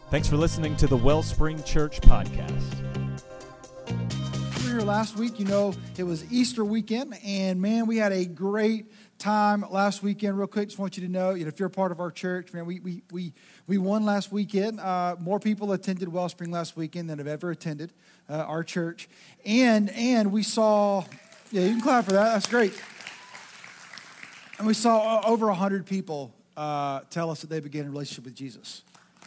Thanks for listening to the Wellspring Church podcast. We were here last week. You know, it was Easter weekend, and man, we had a great time last weekend. Real quick, just want you to know, if you're a part of our church, man, we won last weekend. More people attended Wellspring last weekend than have ever attended our church, and we saw. Yeah, you can clap for that. That's great. And we saw over 100 people tell us that they began a relationship with Jesus.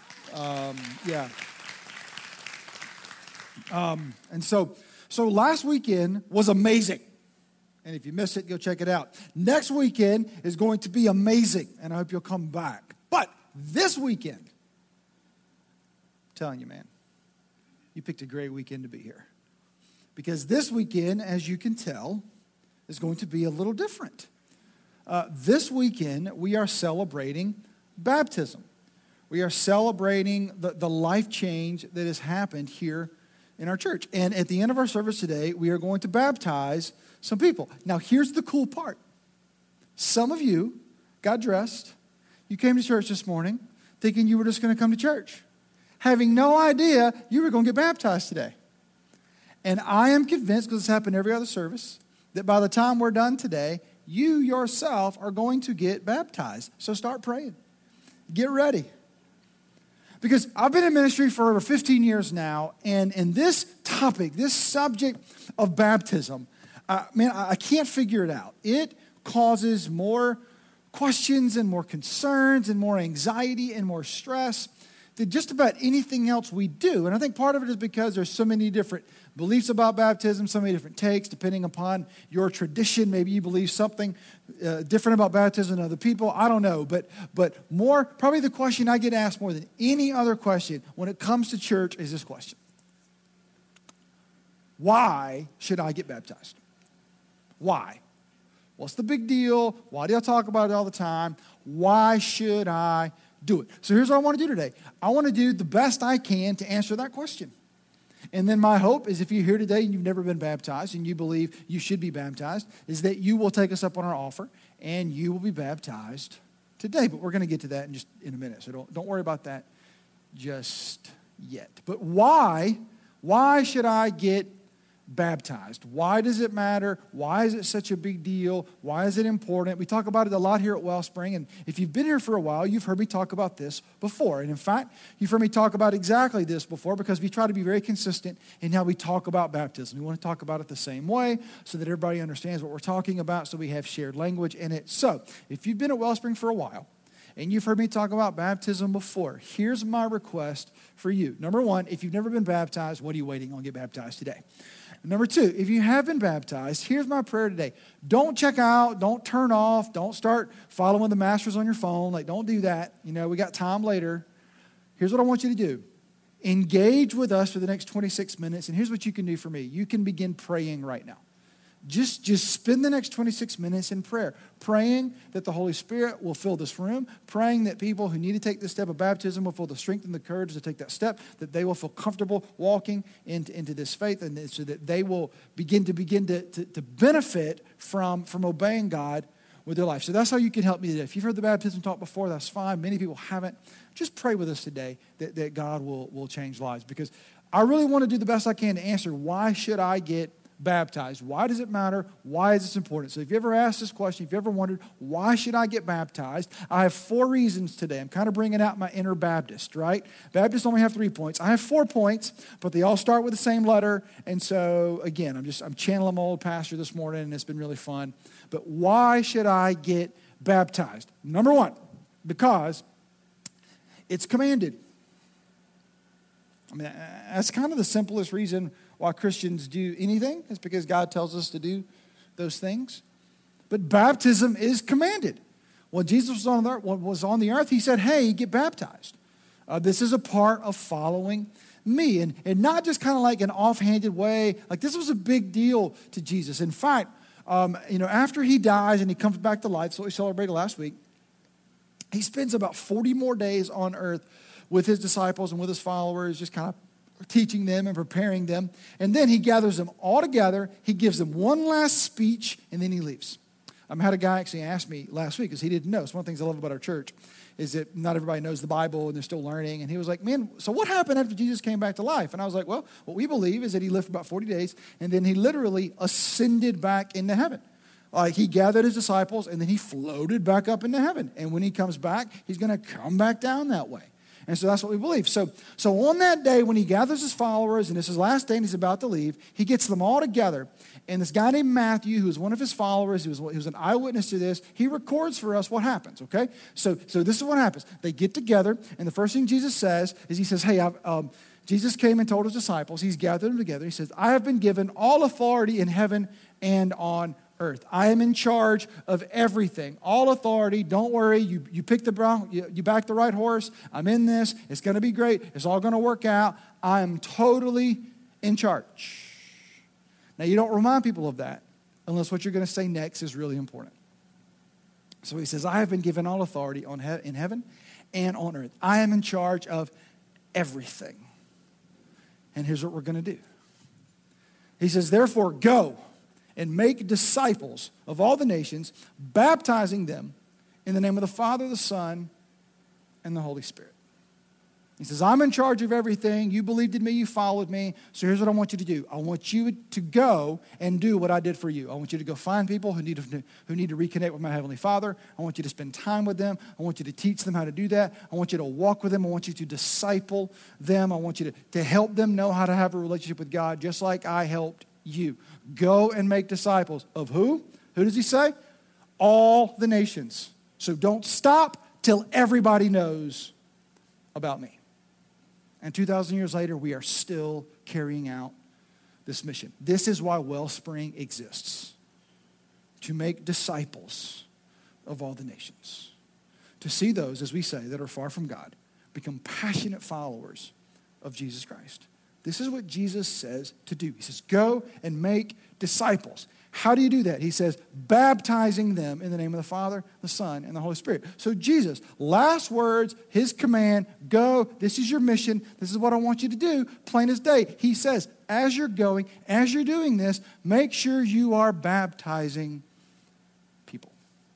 And so last weekend was amazing. And if you missed it, go check it out. Next weekend is going to be amazing, and I hope you'll come back. But this weekend, I'm telling you, man, you picked a great weekend to be here. Because this weekend, as you can tell, is going to be a little different. This weekend, we are celebrating baptism. We are celebrating the life change that has happened here in our church. And at the end of our service today, we are going to baptize some people. Now, here's the cool part. Some of you got dressed. You came to church this morning thinking you were just going to come to church, having no idea you were going to get baptized today. And I am convinced, because it's happened every other service, that by the time we're done today, you yourself are going to get baptized. So start praying. Get ready. Because I've been in ministry for over 15 years now, and this topic, this subject of baptism, I can't figure it out. It causes more questions and more concerns and more anxiety and more stress than just about anything else we do. And I think part of it is because there's so many different beliefs about baptism, so many different takes, depending upon your tradition. Maybe you believe something different about baptism than other people. I don't know. But more, probably the question I get asked more than any other question when it comes to church is this question. Why should I get baptized? Why? What's the big deal? Why do y'all talk about it all the time? Why should I do it? So here's what I want to do today. I want to do the best I can to answer that question. And then my hope is if you're here today and you've never been baptized and you believe you should be baptized, is that you will take us up on our offer and you will be baptized today. But we're going to get to that in a minute, so don't worry about that just yet. But why should I get baptized? Why does it matter? Why is it such a big deal? Why is it important? We talk about it a lot here at Wellspring, and if you've been here for a while, you've heard me talk about this before. And in fact, you've heard me talk about exactly this before because we try to be very consistent in how we talk about baptism. We want to talk about it the same way so that everybody understands what we're talking about, so we have shared language in it. So, if you've been at Wellspring for a while, and you've heard me talk about baptism before, here's my request for you. Number one, if you've never been baptized, what are you waiting on to get baptized today? Number two, if you have been baptized, here's my prayer today. Don't check out, don't turn off, don't start following the masters on your phone. Don't do that. We got time later. Here's what I want you to do. Engage with us for the next 26 minutes, and here's what you can do for me. You can begin praying right now. Just spend the next 26 minutes in prayer, praying that the Holy Spirit will fill this room, praying that people who need to take this step of baptism will feel the strength and the courage to take that step, that they will feel comfortable walking into this faith, and so that they will begin to benefit from obeying God with their life. So that's how you can help me today. If you've heard the baptism talk before, that's fine. Many people haven't. Just pray with us today that God will change lives, because I really want to do the best I can to answer, why should I get baptized? Why does it matter? Why is this important? So if you ever asked this question, if you ever wondered, why should I get baptized? I have 4 reasons today. I'm kind of bringing out my inner Baptist, right? Baptists only have 3 points. I have 4 points, but they all start with the same letter. And so again, I'm channeling my old pastor this morning, and it's been really fun. But why should I get baptized? Number 1, because it's commanded. That's kind of the simplest reason why Christians do anything. It's because God tells us to do those things. But baptism is commanded. When Jesus was on the earth, he said, hey, get baptized. This is a part of following me. And not just kind of like an offhanded way. This was a big deal to Jesus. In fact, after he dies and he comes back to life, so we celebrated last week, he spends about 40 more days on earth with his disciples and with his followers, just kind of teaching them and preparing them. And then he gathers them all together. He gives them one last speech, and then he leaves. I had a guy actually ask me last week because he didn't know. It's one of the things I love about our church is that not everybody knows the Bible and they're still learning. And he was like, man, so what happened after Jesus came back to life? And I was like, well, what we believe is that he lived for about 40 days and then he literally ascended back into heaven. Like he gathered his disciples and then he floated back up into heaven. And when he comes back, he's going to come back down that way. And so that's what we believe. So on that day when he gathers his followers and it's his last day and he's about to leave, he gets them all together. And this guy named Matthew, who was one of his followers, he was an eyewitness to this, he records for us what happens, okay? So this is what happens. They get together, and the first thing Jesus says is he says, hey, Jesus came and told his disciples, he's gathered them together. He says, I have been given all authority in heaven and on earth. I am in charge of everything. All authority. Don't worry. You pick you back the right horse. I'm in this. It's going to be great. It's all going to work out. I am totally in charge. Now, you don't remind people of that unless what you're going to say next is really important. So he says, I have been given all authority in heaven and on earth. I am in charge of everything. And here's what we're going to do. He says, therefore, go and make disciples of all the nations, baptizing them in the name of the Father, the Son, and the Holy Spirit. He says, I'm in charge of everything. You believed in me. You followed me. So here's what I want you to do. I want you to go and do what I did for you. I want you to go find people who need to reconnect with my Heavenly Father. I want you to spend time with them. I want you to teach them how to do that. I want you to walk with them. I want you to disciple them. I want you to help them know how to have a relationship with God, just like I helped you. Go and make disciples of who? Who does he say? All the nations. So don't stop till everybody knows about me. And 2,000 years later, we are still carrying out this mission. This is why Wellspring exists. To make disciples of all the nations. To see those, as we say, that are far from God, become passionate followers of Jesus Christ. This is what Jesus says to do. He says, go and make disciples. How do you do that? He says, baptizing them in the name of the Father, the Son, and the Holy Spirit. So Jesus, last words, his command, go, this is your mission, this is what I want you to do, plain as day. He says, as you're going, as you're doing this, make sure you are baptizing people.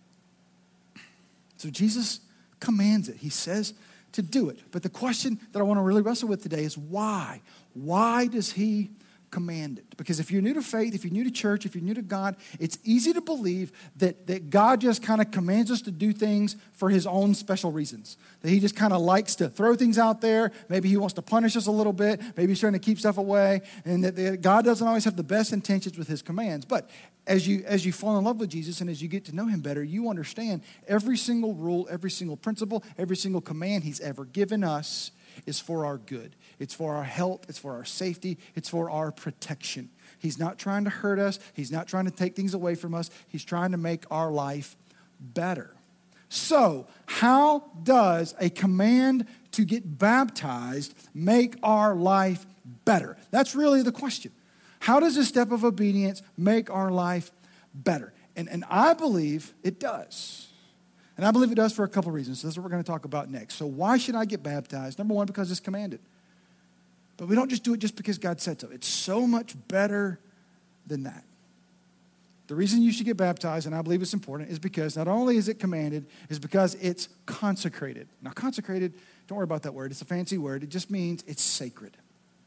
So Jesus commands it. He says to do it. But the question that I want to really wrestle with today is why? Why does he command it? Because if you're new to faith, if you're new to church, if you're new to God, it's easy to believe that God just kind of commands us to do things for his own special reasons. That he just kind of likes to throw things out there. Maybe he wants to punish us a little bit. Maybe he's trying to keep stuff away. And that God doesn't always have the best intentions with his commands. But as you fall in love with Jesus and as you get to know him better, you understand every single rule, every single principle, every single command he's ever given us is for our good. It's for our health. It's for our safety. It's for our protection. He's not trying to hurt us. He's not trying to take things away from us. He's trying to make our life better. So, how does a command to get baptized make our life better? That's really the question. How does a step of obedience make our life better? And I believe it does. And I believe it does for a couple reasons. So that's what we're going to talk about next. So why should I get baptized? Number one, because it's commanded. But we don't just do it just because God said so. It's so much better than that. The reason you should get baptized, and I believe it's important, is because not only is it commanded, is because it's consecrated. Now, consecrated, don't worry about that word. It's a fancy word. It just means it's sacred.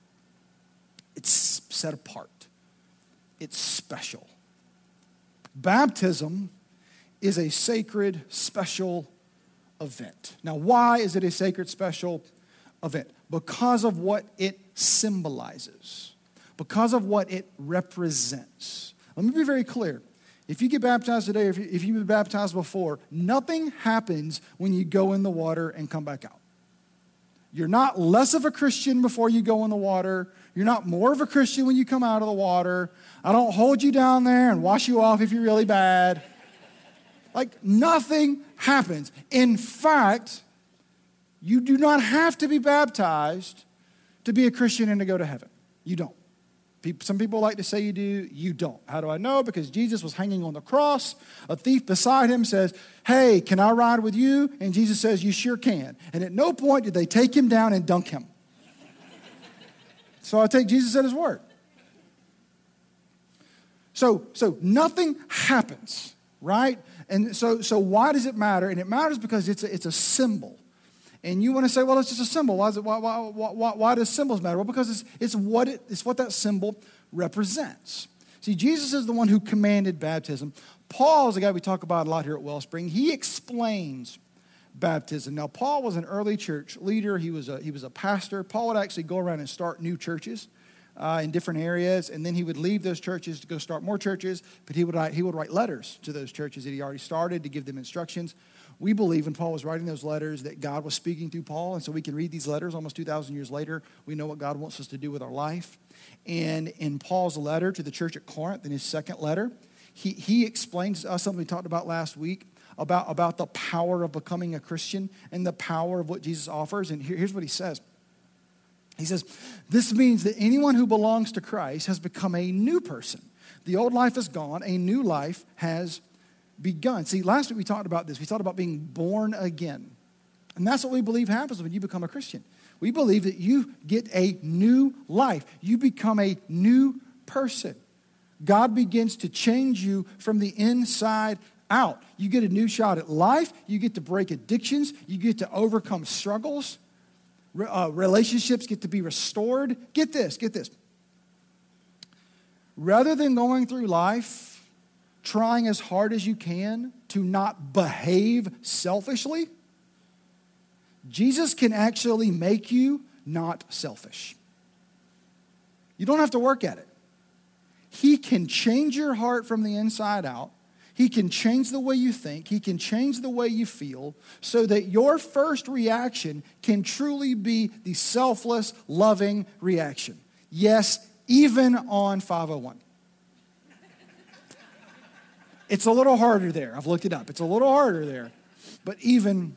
It's set apart. It's special. Baptism is a sacred, special event. Now, why is it a sacred, special event? Because of what it symbolizes. Because of what it represents. Let me be very clear. If you get baptized today, if you've been baptized before, nothing happens when you go in the water and come back out. You're not less of a Christian before you go in the water. You're not more of a Christian when you come out of the water. I don't hold you down there and wash you off if you're really bad. Like, nothing happens. In fact, you do not have to be baptized to be a Christian and to go to heaven. You don't. Some people like to say you do. You don't. How do I know? Because Jesus was hanging on the cross. A thief beside him says, hey, can I ride with you? And Jesus says, you sure can. And at no point did they take him down and dunk him. So I take Jesus at his word. So nothing happens right? And so why does it matter? And it matters because it's a symbol. And you want to say, well, it's just a symbol. Why does symbols matter? Well, because it's what that symbol represents. See, Jesus is the one who commanded baptism. Paul is the guy we talk about a lot here at Wellspring. He explains baptism. Now, Paul was an early church leader. He was a pastor. Paul would actually go around and start new churches in different areas, and then he would leave those churches to go start more churches. But he would write letters to those churches that he already started to give them instructions. We believe when Paul was writing those letters that God was speaking through Paul, and so we can read these letters almost 2,000 years later. We know what God wants us to do with our life. And in Paul's letter to the church at Corinth, in his second letter, he explains to us something we talked about last week about the power of becoming a Christian and the power of what Jesus offers. And here's what he says. He says, this means that anyone who belongs to Christ has become a new person. The old life is gone. A new life has begun. See, last week we talked about this. We talked about being born again. And that's what we believe happens when you become a Christian. We believe that you get a new life. You become a new person. God begins to change you from the inside out. You get a new shot at life. You get to break addictions. You get to overcome struggles. Relationships get to be restored. Get this. Rather than going through life trying as hard as you can to not behave selfishly, Jesus can actually make you not selfish. You don't have to work at it. He can change your heart from the inside out. He can change the way you think. He can change the way you feel so that your first reaction can truly be the selfless, loving reaction. Yes, even on 501. It's a little harder there. I've looked it up. It's a little harder there. But even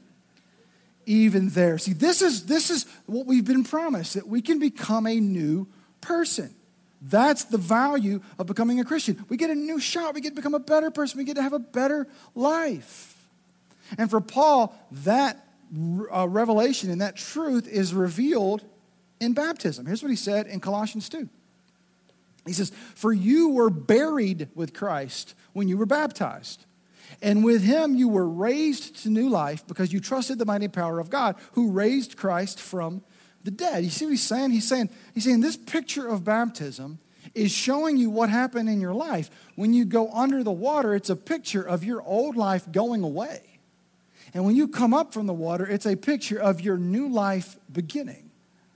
there. See, this is what we've been promised, that we can become a new person. That's the value of becoming a Christian. We get a new shot. We get to become a better person. We get to have a better life. And for Paul, that revelation and that truth is revealed in baptism. Here's what he said in Colossians 2. He says, for you were buried with Christ when you were baptized. And with him you were raised to new life because you trusted the mighty power of God who raised Christ from the dead. You see what he's saying? He's saying this picture of baptism is showing you what happened in your life. When you go under the water, it's a picture of your old life going away. And when you come up from the water, it's a picture of your new life beginning,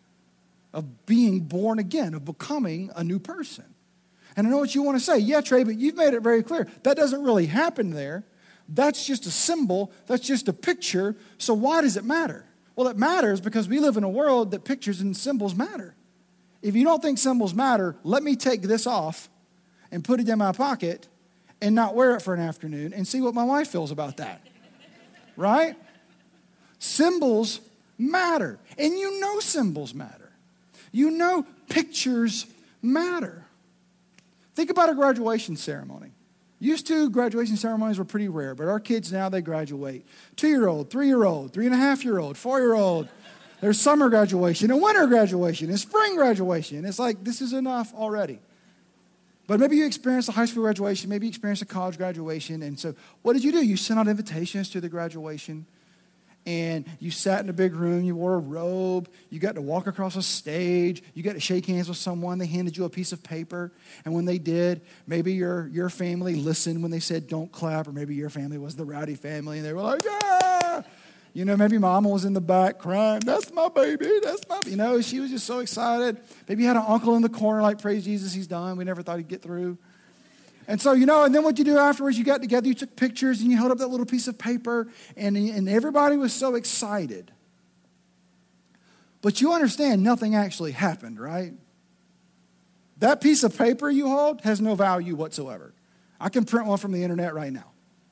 of being born again, of becoming a new person. And I know what you want to say. Yeah, Trey, but you've made it very clear. That doesn't really happen there. That's just a symbol. That's just a picture. So why does it matter? Well, it matters because we live in a world that pictures and symbols matter. If you don't think symbols matter, let me take this off and put it in my pocket and not wear it for an afternoon and see what my wife feels about that. Right? Symbols matter. And you know symbols matter. You know pictures matter. Think about a graduation ceremony. Used to, graduation ceremonies were pretty rare, but our kids now, they graduate. 2-year-old, 3-year-old, 3.5-year-old, 4-year-old. There's summer graduation, and winter graduation, and spring graduation. It's like, this is enough already. But maybe you experienced a high school graduation, maybe you experienced a college graduation, and so what did you do? You sent out invitations to the graduation, and you sat in a big room, you wore a robe, you got to walk across a stage, you got to shake hands with someone, they handed you a piece of paper, and when they did, maybe your family listened when they said don't clap, or maybe your family was the rowdy family, and they were like, yeah! You know, maybe mama was in the back crying, that's my baby, that's my, you know, she was just so excited. Maybe you had an uncle in the corner like, praise Jesus, he's done, we never thought he'd get through. And so, you know, and then what you do afterwards, you got together, you took pictures, and you held up that little piece of paper, and everybody was so excited. But you understand nothing actually happened, right? That piece of paper you hold has no value whatsoever. I can print one from the internet right now.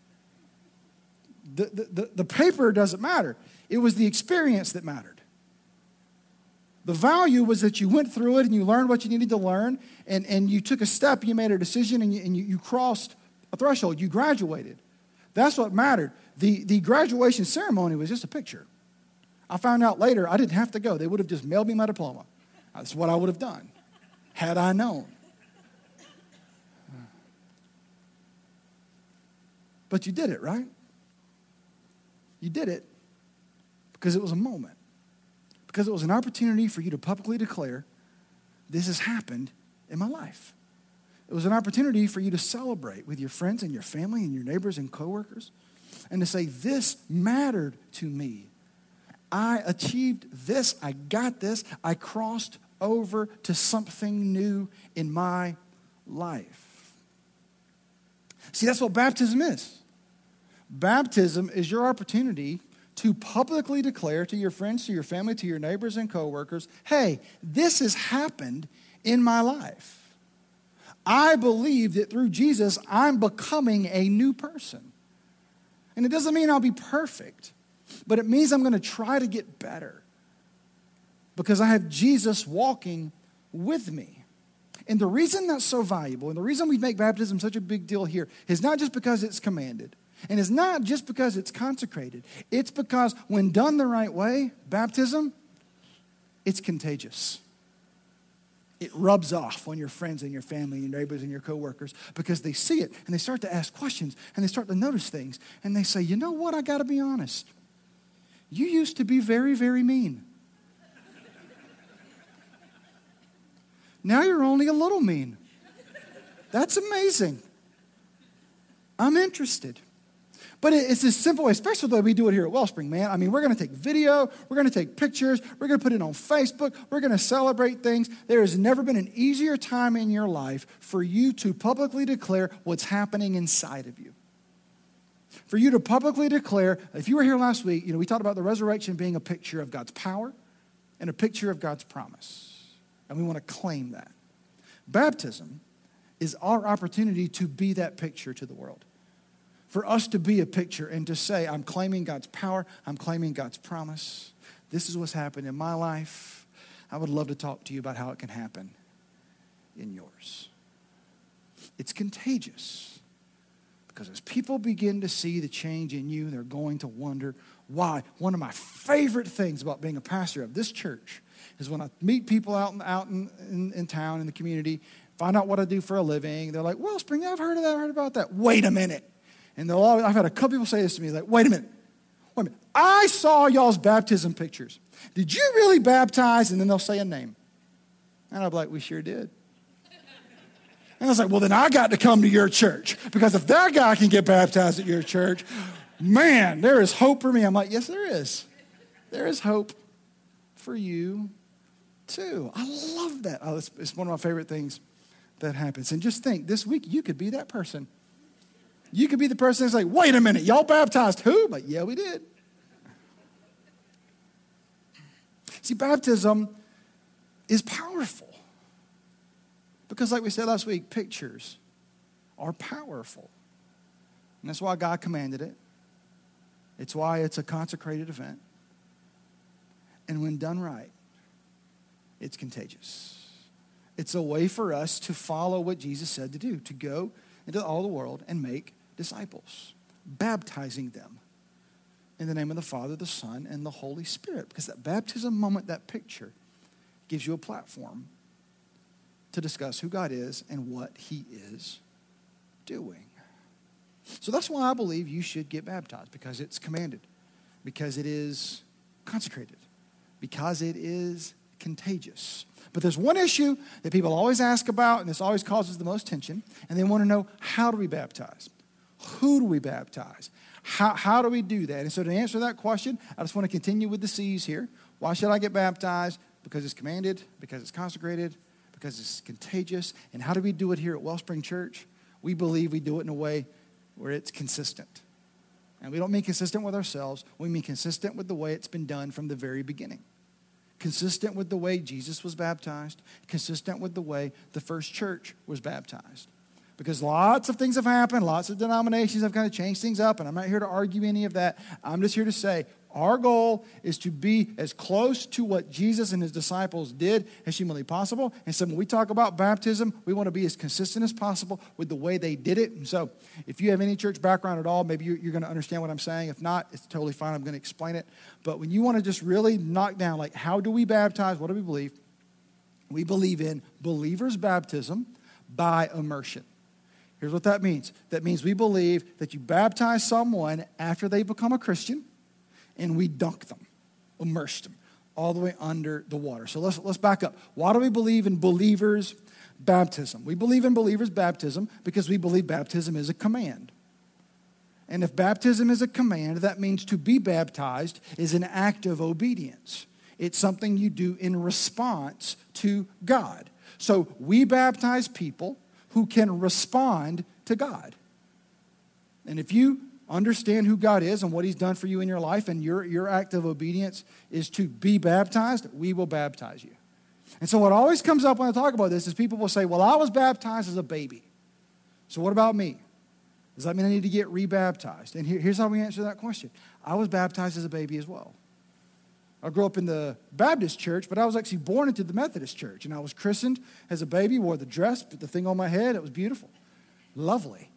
The paper doesn't matter. It was the experience that mattered. The value was that you went through it and you learned what you needed to learn, and you took a step, you made a decision, and you crossed a threshold. You graduated. That's what mattered. The graduation ceremony was just a picture. I found out later I didn't have to go. They would have just mailed me my diploma. That's what I would have done had I known. But you did it, right? You did it because it was a moment. Because it was an opportunity for you to publicly declare, this has happened in my life. It was an opportunity for you to celebrate with your friends and your family and your neighbors and coworkers and to say, this mattered to me. I achieved this. I got this. I crossed over to something new in my life. See, that's what baptism is. Baptism is your opportunity to publicly declare to your friends, to your family, to your neighbors and coworkers, hey, this has happened in my life. I believe that through Jesus, I'm becoming a new person. And it doesn't mean I'll be perfect, but it means I'm going to try to get better because I have Jesus walking with me. And the reason that's so valuable and the reason we make baptism such a big deal here is not just because it's commanded and it's not just because it's consecrated. It's because when done the right way, baptism, it's contagious. It rubs off on your friends and your family, your neighbors and your coworkers because they see it and they start to ask questions and they start to notice things and they say, you know what, I got to be honest. You used to be very, very mean. Now you're only a little mean. That's amazing. I'm interested. But it's as simple, especially the way we do it here at Wellspring, man. I mean, we're going to take video, we're going to take pictures, we're going to put it on Facebook, we're going to celebrate things. There has never been an easier time in your life for you to publicly declare what's happening inside of you. For you to publicly declare, if you were here last week, we talked about the resurrection being a picture of God's power and a picture of God's promise. And we want to claim that. Baptism is our opportunity to be that picture to the world. For us to be a picture and to say, I'm claiming God's power, I'm claiming God's promise. This is what's happened in my life. I would love to talk to you about how it can happen in yours. It's contagious because as people begin to see the change in you, they're going to wonder why. One of my favorite things about being a pastor of this church is when I meet people out in town, in the community, find out what I do for a living. They're like, Wellspring, I've heard of that, I've heard about that. Wait a minute. And I've had a couple people say this to me, like, wait a minute. I saw y'all's baptism pictures. Did you really baptize? And then they'll say a name. And I'll be like, we sure did. And I was like, well, then I got to come to your church. Because if that guy can get baptized at your church, man, there is hope for me. I'm like, yes, there is. There is hope for you too. I love that. It's one of my favorite things that happens. And just think, this week you could be that person. You could be the person that's like, wait a minute, y'all baptized who? But yeah, we did. See, baptism is powerful. Because like we said last week, pictures are powerful. And that's why God commanded it. It's why it's a consecrated event. And when done right, it's contagious. It's a way for us to follow what Jesus said to do, to go into all the world and make disciples, baptizing them in the name of the Father, the Son, and the Holy Spirit. Because that baptism moment, that picture, gives you a platform to discuss who God is and what He is doing. So that's why I believe you should get baptized, because it's commanded, because it is consecrated, because it is contagious. But there's one issue that people always ask about, and this always causes the most tension, and they want to know, how do we baptize? Who do we baptize? How do we do that? And so to answer that question, I just want to continue with the C's here. Why should I get baptized? Because it's commanded, because it's consecrated, because it's contagious. And how do we do it here at Wellspring Church? We believe we do it in a way where it's consistent. And we don't mean consistent with ourselves. We mean consistent with the way it's been done from the very beginning. Consistent with the way Jesus was baptized. Consistent with the way the first church was baptized. Because lots of things have happened. Lots of denominations have kind of changed things up. And I'm not here to argue any of that. I'm just here to say our goal is to be as close to what Jesus and his disciples did as humanly possible. And so when we talk about baptism, we want to be as consistent as possible with the way they did it. And so if you have any church background at all, maybe you're going to understand what I'm saying. If not, it's totally fine. I'm going to explain it. But when you want to just really knock down, like, how do we baptize? What do we believe? We believe in believers' baptism by immersion. Here's what that means. That means we believe that you baptize someone after they become a Christian, and we dunk them, immerse them, all the way under the water. So let's back up. Why do we believe in believers' baptism? We believe in believers' baptism because we believe baptism is a command. And if baptism is a command, that means to be baptized is an act of obedience. It's something you do in response to God. So we baptize people who can respond to God. And if you understand who God is and what he's done for you in your life, and your act of obedience is to be baptized, we will baptize you. And so what always comes up when I talk about this is people will say, well, I was baptized as a baby. So what about me? Does that mean I need to get rebaptized? And here's how we answer that question. I was baptized as a baby as well. I grew up in the Baptist church, but I was actually born into the Methodist church. And I was christened as a baby, wore the dress, put the thing on my head. It was beautiful. Lovely.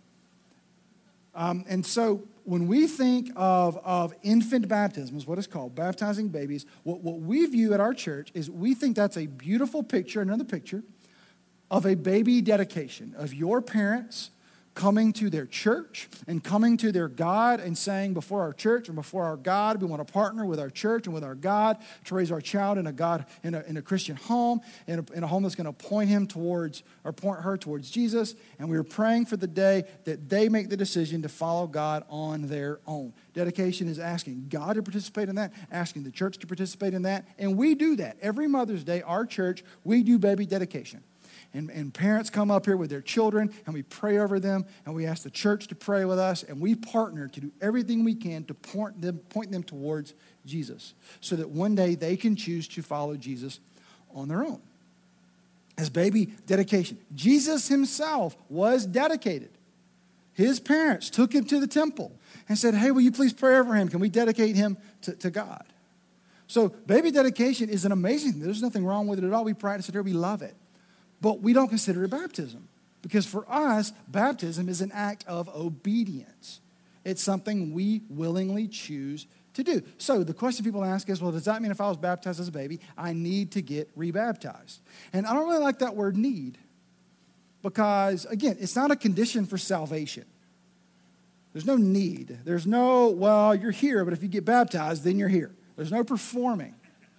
And so when we think of infant baptism, is what it's called, baptizing babies, what we view at our church is we think that's a beautiful picture, another picture, of a baby dedication, of your parents coming to their church and coming to their God and saying before our church and before our God, we want to partner with our church and with our God to raise our child in a Christian home, in a home that's going to point him towards, or point her towards Jesus. And we are praying for the day that they make the decision to follow God on their own. Dedication is asking God to participate in that, asking the church to participate in that. And we do that. Every Mother's Day, our church, we do baby dedication. And parents come up here with their children, and we pray over them, and we ask the church to pray with us, and we partner to do everything we can to point them towards Jesus so that one day they can choose to follow Jesus on their own. As baby dedication, Jesus himself was dedicated. His parents took him to the temple and said, hey, will you please pray over him? Can we dedicate him to God? So baby dedication is an amazing thing. There's nothing wrong with it at all. We practice it here. We love it. But we don't consider it baptism because for us, baptism is an act of obedience. It's something we willingly choose to do. So the question people ask is, well, does that mean if I was baptized as a baby, I need to get rebaptized? And I don't really like that word need because, again, it's not a condition for salvation. There's no need. There's no, well, you're here, but if you get baptized, then you're here. There's no performing.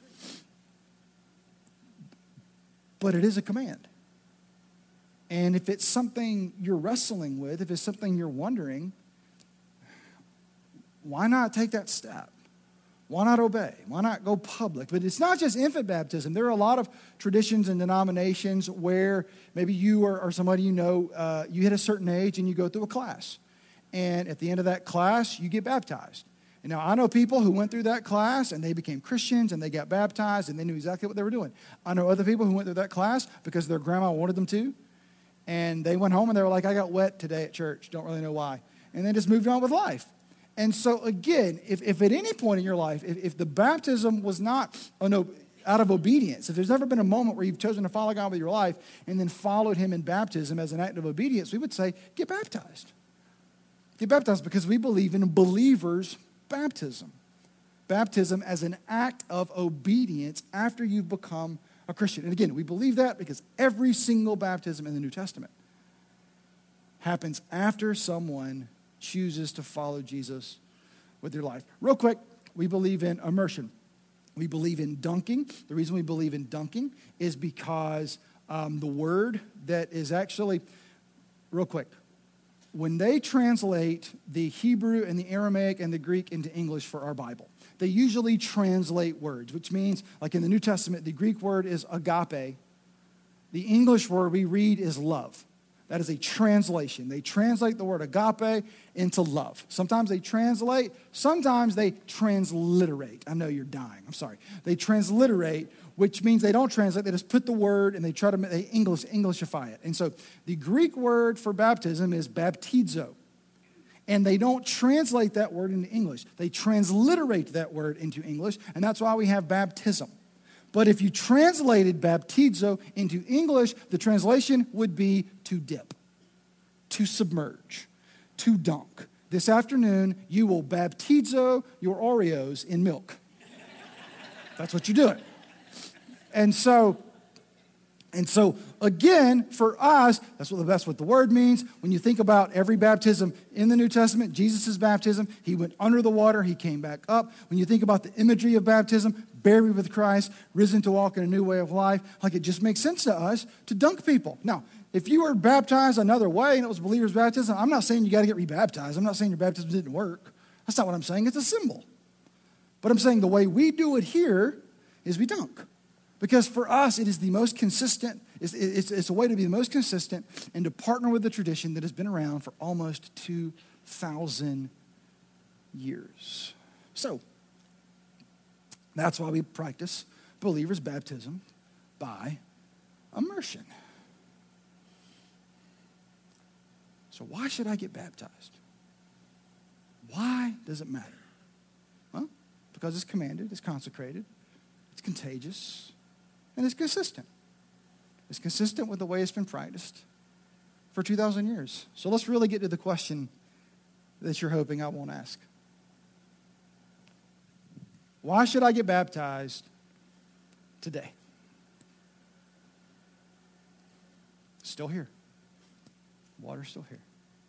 But it is a command. And if it's something you're wrestling with, if it's something you're wondering, why not take that step? Why not obey? Why not go public? But it's not just infant baptism. There are a lot of traditions and denominations where maybe you or somebody you know, you hit a certain age and you go through a class. And at the end of that class, you get baptized. And now, I know people who went through that class and they became Christians and they got baptized and they knew exactly what they were doing. I know other people who went through that class because their grandma wanted them to. And they went home and they were like, I got wet today at church. Don't really know why. And then just moved on with life. And so, again, if at any point in your life, if the baptism was not out of obedience, if there's ever been a moment where you've chosen to follow God with your life and then followed him in baptism as an act of obedience, we would say, get baptized. Get baptized because we believe in believers' baptism. Baptism as an act of obedience after you've become a Christian. And again, we believe that because every single baptism in the New Testament happens after someone chooses to follow Jesus with their life. Real quick, we believe in immersion. We believe in dunking. The reason we believe in dunking is because the word that is actually, real quick, when they translate the Hebrew and the Aramaic and the Greek into English for our Bible, they usually translate words, which means, like in the New Testament, the Greek word is agape. The English word we read is love. That is a translation. They translate the word agape into love. Sometimes they translate, sometimes they transliterate. I know you're dying. I'm sorry. They transliterate, which means they don't translate. They just put the word and they try to Englishify it. And so the Greek word for baptism is baptizo. And they don't translate that word into English. They transliterate that word into English, and that's why we have baptism. But if you translated baptizo into English, the translation would be to dip, to submerge, to dunk. This afternoon, you will baptizo your Oreos in milk. That's what you're doing. And so And so, again, for us, that's what the word means. When you think about every baptism in the New Testament, Jesus' baptism, he went under the water, he came back up. When you think about the imagery of baptism, buried with Christ, risen to walk in a new way of life, like it just makes sense to us to dunk people. Now, if you were baptized another way and it was believer's baptism, I'm not saying you got to get rebaptized. I'm not saying your baptism didn't work. That's not what I'm saying. It's a symbol. But I'm saying the way we do it here is we dunk. Because for us, it is the most consistent, it's a way to be the most consistent and to partner with the tradition that has been around for almost 2,000 years. So, that's why we practice believers' baptism by immersion. So why should I get baptized? Why does it matter? Well, because it's commanded, it's consecrated, it's contagious, and it's consistent. It's consistent with the way it's been practiced for 2,000 years. So let's really get to the question that you're hoping I won't ask. Why should I get baptized today? Still here. Water's still here.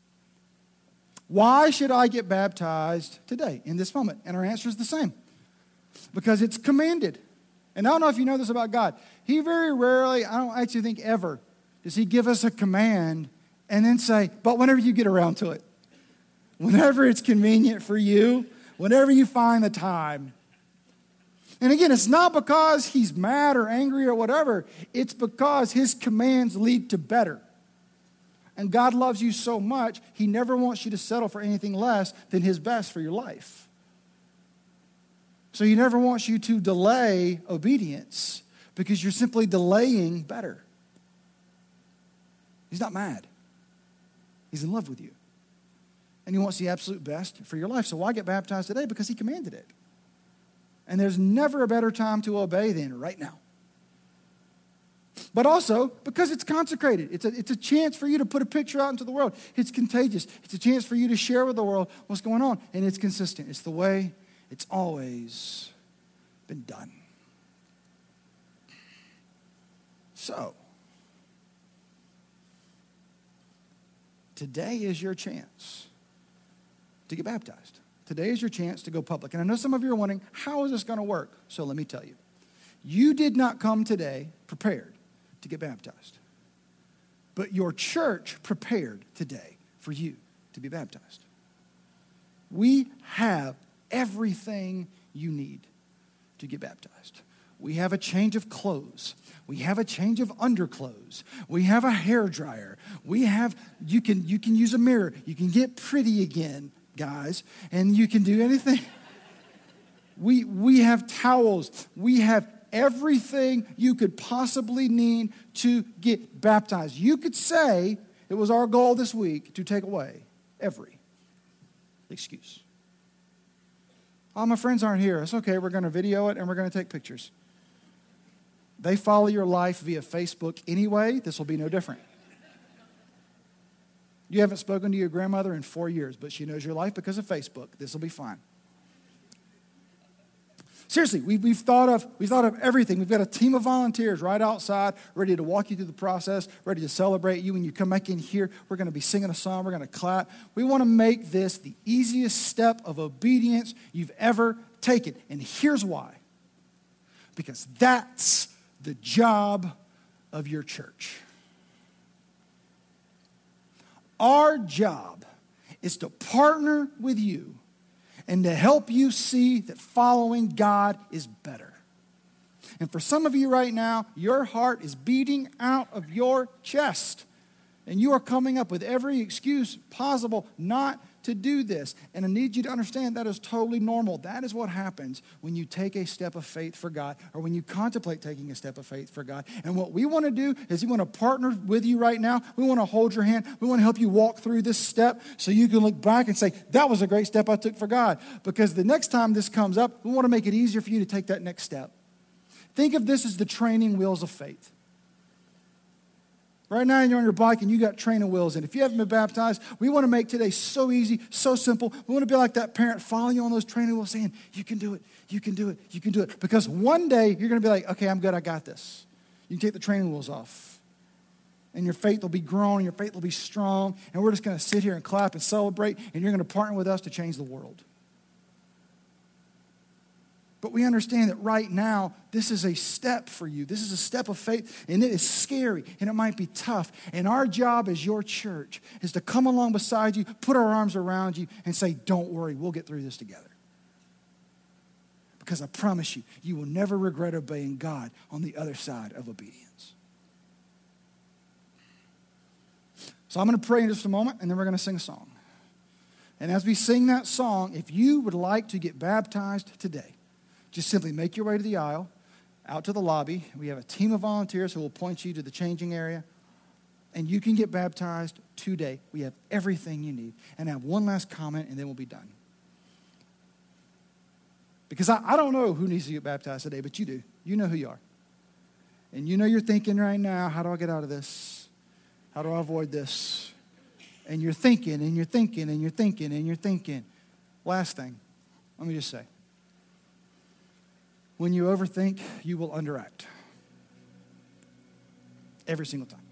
Why should I get baptized today, in this moment? And our answer is the same. Because it's commanded. And I don't know if you know this about God. He very rarely, I don't actually think ever, does he give us a command and then say, but whenever you get around to it, whenever it's convenient for you, whenever you find the time. And again, it's not because he's mad or angry or whatever. It's because his commands lead to better. And God loves you so much, he never wants you to settle for anything less than his best for your life. So he never wants you to delay obedience because you're simply delaying better. He's not mad. He's in love with you. And he wants the absolute best for your life. So why get baptized today? Because he commanded it. And there's never a better time to obey than right now. But also because it's consecrated. It's a chance for you to put a picture out into the world. It's contagious. It's a chance for you to share with the world what's going on. And it's consistent. It's the way it's always been done. So, today is your chance to get baptized. Today is your chance to go public. And I know some of you are wondering, how is this going to work? So let me tell you. You did not come today prepared to get baptized. But your church prepared today for you to be baptized. We have everything you need to get baptized. We have a change of clothes. We have a change of underclothes. We have a hairdryer. You can use a mirror. You can get pretty again, guys, and you can do anything. We have towels. We have everything you could possibly need to get baptized. You could say it was our goal this week to take away every excuse. All my friends aren't here. It's okay. We're going to video it and we're going to take pictures. They follow your life via Facebook anyway. This will be no different. You haven't spoken to your grandmother in 4 years, but she knows your life because of Facebook. This will be fine. Seriously, we've thought of everything. We've got a team of volunteers right outside, ready to walk you through the process, ready to celebrate you when you come back in here. We're going to be singing a song. We're going to clap. We want to make this the easiest step of obedience you've ever taken. And here's why. Because that's the job of your church. Our job is to partner with you and to help you see that following God is better. And for some of you right now, your heart is beating out of your chest. And you are coming up with every excuse possible not to do this. And I need you to understand that is totally normal. That is what happens when you take a step of faith for God or when you contemplate taking a step of faith for God. And what we want to do is we want to partner with you right now. We want to hold your hand. We want to help you walk through this step so you can look back and say, that was a great step I took for God. Because the next time this comes up, we want to make it easier for you to take that next step. Think of this as the training wheels of faith. Right now you're on your bike and you got training wheels in. If you haven't been baptized, we want to make today so easy, so simple. We want to be like that parent following you on those training wheels saying, you can do it, you can do it, you can do it. Because one day you're going to be like, okay, I'm good, I got this. You can take the training wheels off. And your faith will be grown, your faith will be strong, and we're just going to sit here and clap and celebrate, and you're going to partner with us to change the world. But we understand that right now, this is a step for you. This is a step of faith, and it is scary, and it might be tough. And our job as your church is to come along beside you, put our arms around you, and say, don't worry, we'll get through this together. Because I promise you, you will never regret obeying God on the other side of obedience. So I'm going to pray in just a moment, and then we're going to sing a song. And as we sing that song, if you would like to get baptized today, just simply make your way to the aisle, out to the lobby. We have a team of volunteers who will point you to the changing area, and you can get baptized today. We have everything you need. And I have one last comment, and then we'll be done. Because I don't know who needs to get baptized today, but you do. You know who you are. And you know you're thinking right now, how do I get out of this? How do I avoid this? And you're thinking, and you're thinking, and you're thinking, and you're thinking. Last thing, let me just say. When you overthink, you will underact. Every single time.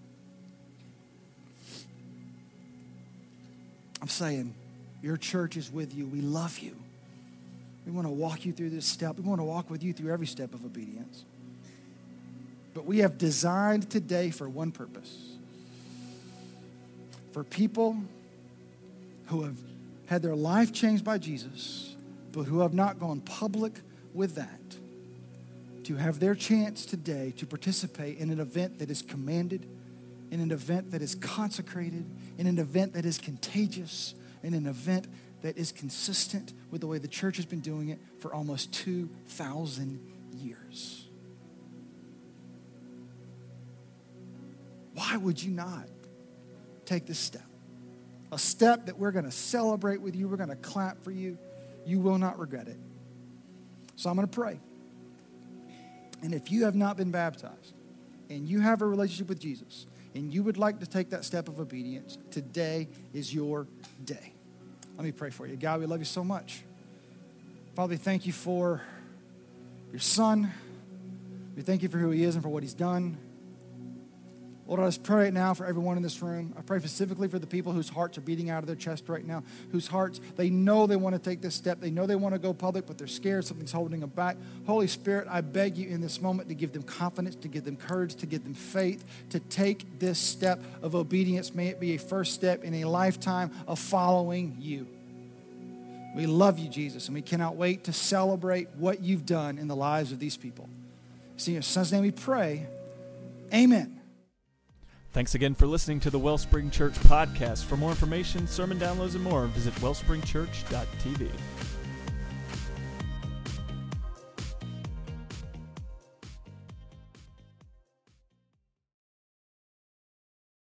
I'm saying, your church is with you. We love you. We want to walk you through this step. We want to walk with you through every step of obedience. But we have designed today for one purpose. For people who have had their life changed by Jesus, but who have not gone public with that, to have their chance today to participate in an event that is commanded, in an event that is consecrated, in an event that is contagious, in an event that is consistent with the way the church has been doing it for almost 2,000 years. Why would you not take this step? A step that we're going to celebrate with you. We're going to clap for you. You will not regret it. So I'm going to pray. And if you have not been baptized and you have a relationship with Jesus and you would like to take that step of obedience, today is your day. Let me pray for you. God, we love you so much. Father, we thank you for your son. We thank you for who he is and for what he's done. Lord, I just pray right now for everyone in this room. I pray specifically for the people whose hearts are beating out of their chest right now, whose hearts, they know they want to take this step. They know they want to go public, but they're scared. Something's holding them back. Holy Spirit, I beg you in this moment to give them confidence, to give them courage, to give them faith, to take this step of obedience. May it be a first step in a lifetime of following you. We love you, Jesus, and we cannot wait to celebrate what you've done in the lives of these people. In your son's name we pray. Amen. Thanks again for listening to the Wellspring Church podcast. For more information, sermon downloads, and more, visit wellspringchurch.tv.